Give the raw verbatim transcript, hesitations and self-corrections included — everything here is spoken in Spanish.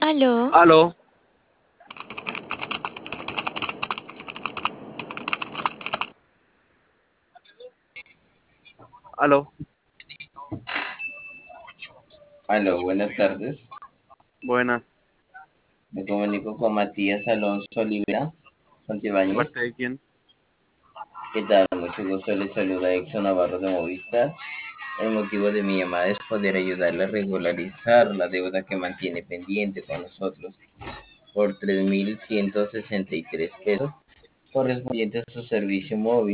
Aló, Aló, aló, Aló, buenas tardes. buenas. Me comunico con Matías Alonso Olivera ¿De Santibáñez. parte de quién? ¿Qué tal? Mucho gusto. Les saluda Exxon Navarro de Movistar. El motivo de mi llamada es poder ayudarle a regularizar la deuda que mantiene pendiente con nosotros por tres mil ciento sesenta y tres pesos correspondiente a su servicio móvil.